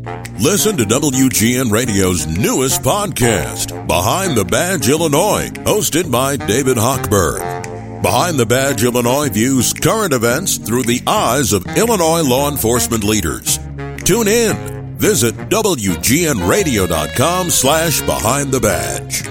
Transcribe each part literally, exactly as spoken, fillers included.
Listen to W G N Radio's newest podcast, Behind the Badge Illinois, hosted by David Hochberg. Behind the Badge Illinois views current events through the eyes of Illinois law enforcement leaders. Tune in. Visit W G N radio dot com slash behind the badge.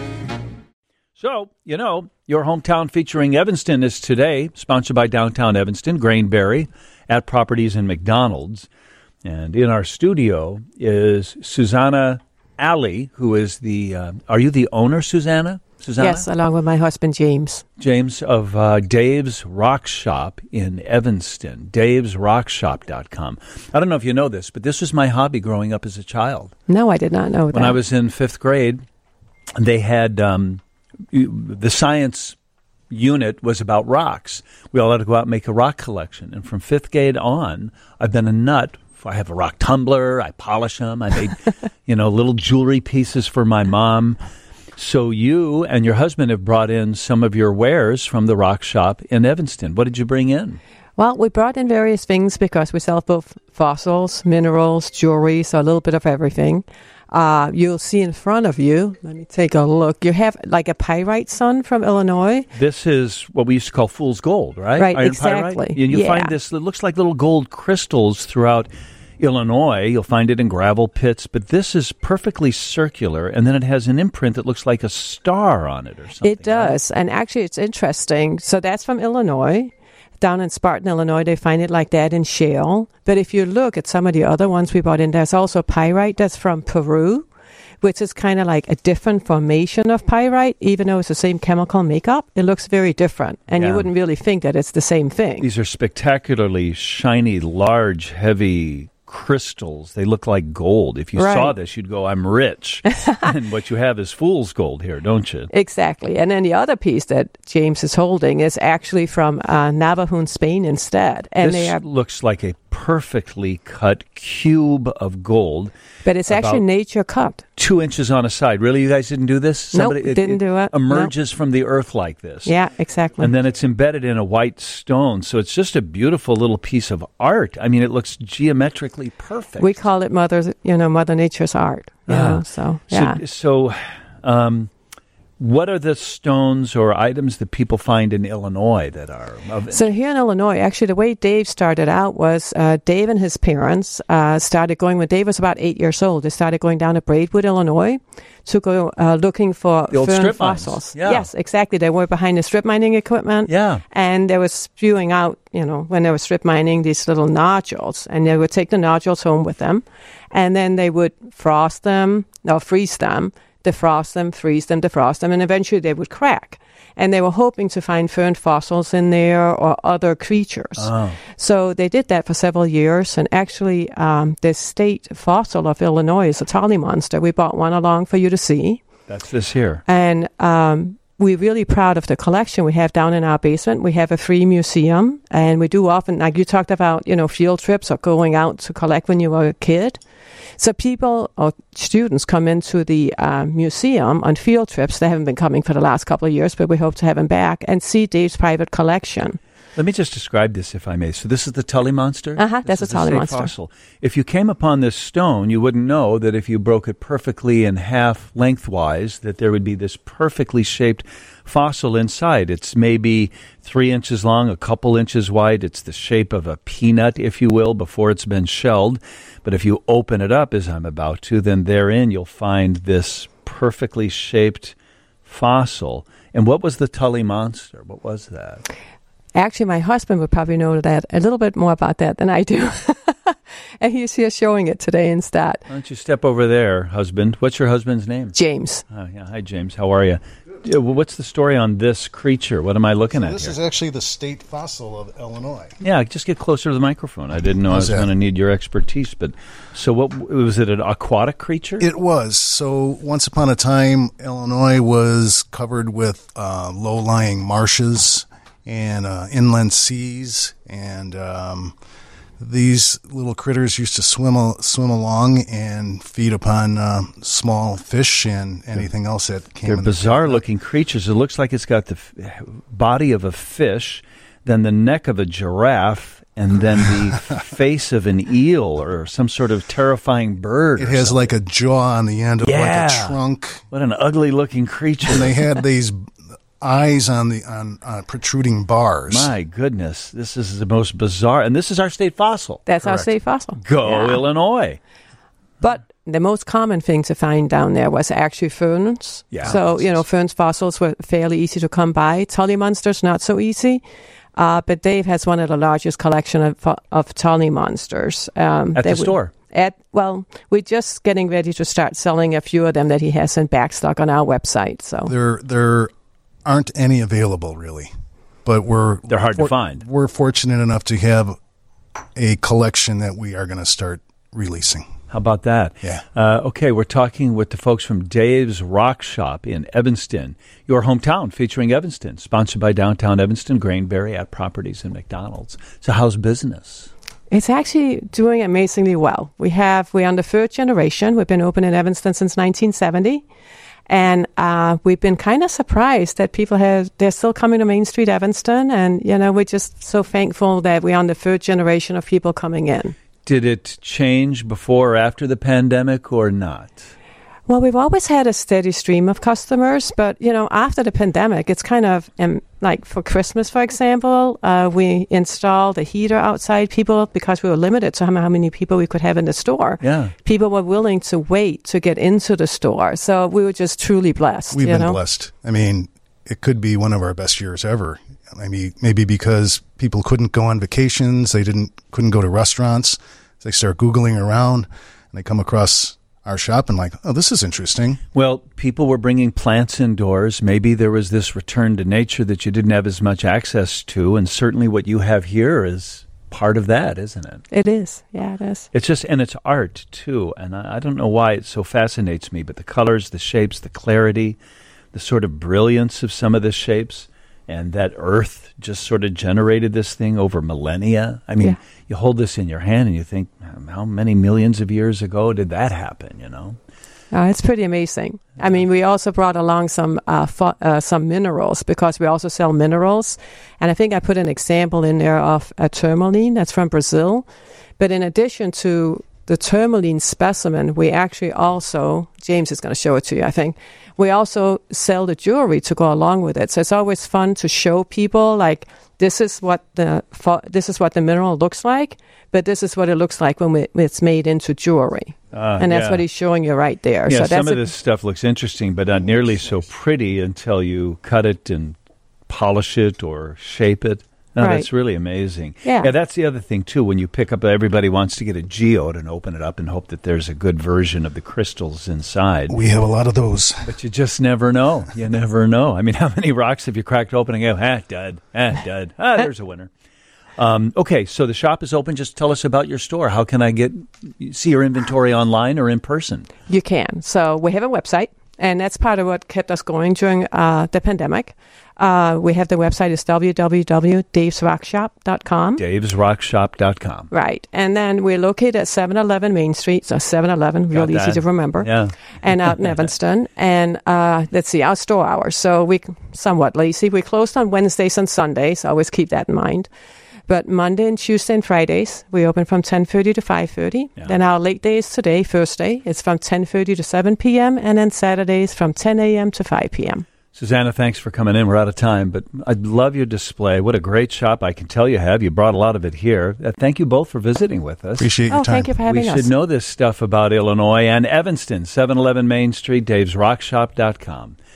So, you know, your hometown featuring Evanston is today, sponsored by Downtown Evanston, Grainberry, at Properties and McDonald's. And in our studio is Susanna Alley, who is the, uh, are you the owner, Susanna? Susanna? Yes, along with my husband, James. James of uh, Dave's Rock Shop in Evanston, daves rock shop dot com. I don't know if you know this, but this was my hobby growing up as a child. No, I did not know that. When I was in fifth grade, they had um, the science unit was about rocks. We all had to go out and make a rock collection. And from fifth grade on, I've been a nut. I have a rock tumbler. I polish them. I made, you know, little jewelry pieces for my mom. So you and your husband have brought in some of your wares from the rock shop in Evanston. What did you bring in? Well, we brought in various things because we sell both fossils, minerals, jewelry, so a little bit of everything. Uh, you'll see in front of you, let me take a look, you have like a pyrite sun from Illinois. This is what we used to call fool's gold, right? Right, Iron exactly. Pyrite. And you'll yeah. find this, it looks like little gold crystals throughout Illinois. You'll find it in gravel pits, but this is perfectly circular, and then it has an imprint that looks like a star on it or something. It does, right? And actually it's interesting. So that's from Illinois. Down in Spartan, Illinois, they find it like that in shale. But if you look at some of the other ones we brought in, there's also pyrite that's from Peru, which is kind of like a different formation of pyrite. Even though it's the same chemical makeup, it looks very different. And yeah. you wouldn't really think that it's the same thing. These are spectacularly shiny, large, heavy crystals. They look like gold. If you right. saw this, you'd go, I'm rich. And what you have is fool's gold here, don't you? Exactly. And then the other piece that James is holding is actually from uh, Navajo, Spain instead. And this they are, looks like a perfectly cut cube of gold. But it's actually nature cut. Two inches on a side. Really? You guys didn't do this? Somebody, nope, it, didn't it do it. emerges nope. from the earth like this. Yeah, exactly. And then it's embedded in a white stone. So it's just a beautiful little piece of art. I mean, it looks geometrically perfect. We call it Mother, you know, Mother Nature's art. You yeah. know, so, yeah. So, so um, what are the stones or items that people find in Illinois that are of So here in Illinois, actually, the way Dave started out was uh, Dave and his parents uh, started going, when Dave was about eight years old, they started going down to Braidwood, Illinois, to go uh, looking for the old fern strip fossils. Mines. Yeah. Yes, exactly. They were behind the strip mining equipment. Yeah. And they were spewing out, you know, when they were strip mining, these little nodules. And they would take the nodules home with them. And then they would frost them, or freeze them, defrost them, freeze them, defrost them, and eventually they would crack. And they were hoping to find fern fossils in there or other creatures. Oh. So they did that for several years. And actually, um, the state fossil of Illinois is a Tolly monster. We brought one along for you to see. That's this here. And um, we're really proud of the collection we have down in our basement. We have a free museum. And we do often, like you talked about, you know, field trips or going out to collect when you were a kid. So people or students come into the uh, museum on field trips. They haven't been coming for the last couple of years, but we hope to have them back and see Dave's private collection. Let me just describe this, if I may. So this is the Tully monster? Uh-huh, that's a Tully monster. Fossil. If you came upon this stone, you wouldn't know that if you broke it perfectly in half lengthwise, that there would be this perfectly shaped fossil inside. It's maybe three inches long, a couple inches wide. It's the shape of a peanut, if you will, before it's been shelled. But if you open it up, as I'm about to, then therein you'll find this perfectly shaped fossil. And what was the Tully monster? What was that? Actually, my husband would probably know that a little bit more about that than I do. And he's here showing it today instead. Why don't you step over there, husband? What's your husband's name? James. Oh, yeah. Hi, James. How are you? Yeah, well, what's the story on this creature? What am I looking so at this here? This is actually the state fossil of Illinois. Yeah, just get closer to the microphone. I didn't know How's I was going to need your expertise. But so what was it, an aquatic creature? It was. So once upon a time, Illinois was covered with uh, low-lying marshes and uh, inland seas, and um, these little critters used to swim al- swim along and feed upon uh, small fish and anything else that came. They're bizarre-looking creatures. It looks like it's got the f- body of a fish, then the neck of a giraffe, and then the face of an eel or some sort of terrifying bird. It or has something. like a jaw on the end of Yeah. like a trunk. What an ugly-looking creature. And they had these eyes on the on uh, protruding bars. My goodness, this is the most bizarre. And this is our state fossil. That's our Correct. state fossil. Go Yeah. Illinois. But the most common thing to find down there was actually ferns. Yeah. So, you know, ferns fossils were fairly easy to come by. Tully monsters, not so easy. Uh, but Dave has one of the largest collection of, of Tully monsters. Um, At the that we- store. At Well, we're just getting ready to start selling a few of them that he has in backstock on our website. So There there aren't any available really, but we're They're hard to find. We're fortunate enough to have a collection that we are going to start releasing. How about that? Yeah. Uh, okay, we're talking with the folks from Dave's Rock Shop in Evanston, your hometown, featuring Evanston, sponsored by Downtown Evanston, Grainberry at Properties and McDonald's. So how's business? it's actually doing amazingly well. We have, we're on the third generation. We've been open in Evanston since nineteen seventy. And uh, we've been kind of surprised that people have, they're still coming to Main Street, Evanston. And, you know, we're just so thankful that we're on the third generation of people coming in. Did it change before or after the pandemic or not? Well, we've always had a steady stream of customers, but, you know, after the pandemic, it's kind of, um, like for Christmas, for example, uh, we installed a heater outside. People, because we were limited to how how many people we could have in the store, Yeah. people were willing to wait to get into the store. So we were just truly blessed. We've you been know? blessed. I mean, it could be one of our best years ever. I mean, maybe because people couldn't go on vacations, they didn't couldn't go to restaurants. They start Googling around, and they come across our shop and like, oh, this is interesting. Well, people were bringing plants indoors. Maybe there was this return to nature that you didn't have as much access to, and certainly what you have here is part of that, isn't it? It is. Yeah, it is. It's just, and it's art too, and I, I don't know why it so fascinates me, but the colors, the shapes, the clarity, the sort of brilliance of some of the shapes, and that earth just sort of generated this thing over millennia. I mean, Yeah. you hold this in your hand and you think, how many millions of years ago did that happen, you know? Uh, it's pretty amazing. I mean, we also brought along some uh, fo- uh, some minerals because we also sell minerals. And I think I put an example in there of a tourmaline that's from Brazil. But in addition to the tourmaline specimen, we actually also, James is going to show it to you, I think, we also sell the jewelry to go along with it. So it's always fun to show people, like, this is what the fo- this is what the mineral looks like, but this is what it looks like when we, it's made into jewelry. Uh, and that's yeah. what he's showing you right there. Yeah, so some that's of a- this stuff looks interesting, but not nearly so pretty until you cut it and polish it or shape it. No, Right. that's really amazing. Yeah. yeah, that's the other thing, too. When you pick up, everybody wants to get a geode and open it up and hope that there's a good version of the crystals inside. We have a lot of those. But you just never know. You never know. I mean, how many rocks have you cracked open and go, ah, dud, ah, dud, ah, there's a winner. Um, okay, so the shop is open. Just tell us about your store. How can I get see your inventory online or in person? You can. So we have a website, and that's part of what kept us going during uh, the pandemic. Uh, we have the website is w w w dot daves rock shop dot com. daves rock shop dot com. Right. And then we're located at seven eleven Main Street. So seven eleven, real Got easy that. to remember. Yeah. And out in Evanston. And uh, let's see, our store hours. So we somewhat lazy. We closed on Wednesdays and Sundays. Always keep that in mind. But Monday and Tuesday and Fridays, we open from ten thirty to five thirty. Yeah. Then our late days today, Thursday, it's from ten thirty to seven p.m. And then Saturdays from ten a.m. to five p.m. Susanna, thanks for coming in. We're out of time, but I love your display. What a great shop I can tell you have. You brought a lot of it here. Uh, thank you both for visiting with us. Appreciate your Oh, time. thank you for having we us. should know this stuff about Illinois and Evanston, seven eleven Main Street, daves rock shop dot com.